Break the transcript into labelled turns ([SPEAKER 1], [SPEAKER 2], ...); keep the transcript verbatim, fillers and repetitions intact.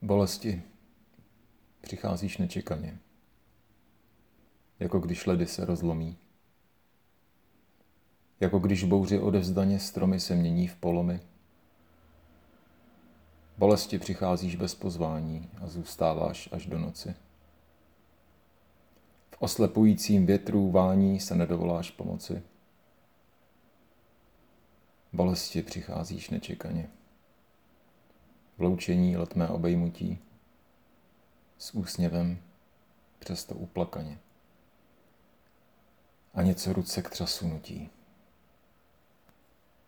[SPEAKER 1] Bolesti, přicházíš nečekaně, jako když ledy se rozlomí, jako když bouři odevzdaně stromy se mění v polomy. Bolesti, přicházíš bez pozvání a zůstáváš až do noci. V oslepujícím větru vání se nedovoláš pomoci. Bolesti, přicházíš nečekaně. V loučení letmé obejmutí, s úsměvem, přesto uplakaně. A něco ruce k třasu nutí.